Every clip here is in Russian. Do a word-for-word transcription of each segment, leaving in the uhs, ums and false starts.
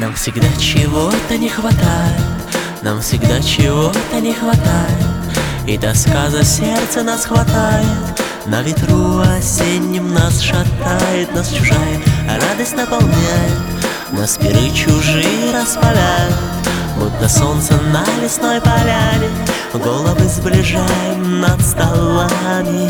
Нам всегда чего-то не хватает, нам всегда чего-то не хватает, и тоска за сердце нас хватает. На ветру осенним нас шатает, нас чужая радость наполняет, нас пиры чужие распаляют, будто солнце на лесной поляне, головы сближаем над столами.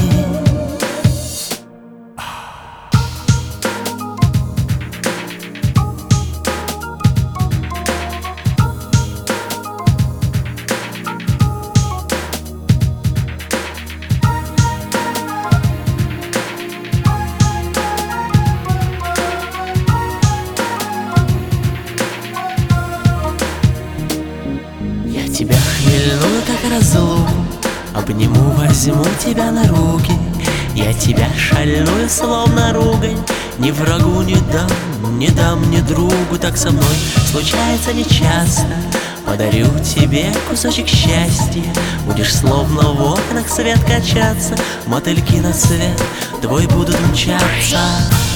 Тебя хмельну, как разлуку, обниму, возьму тебя на руки. Я тебя шальную, словно ругань, ни врагу не дам, не дам ни другу. Так со мной случается нечасто. Подарю тебе кусочек счастья, будешь словно в окнах свет качаться, мотыльки на цвет твой будут мчаться.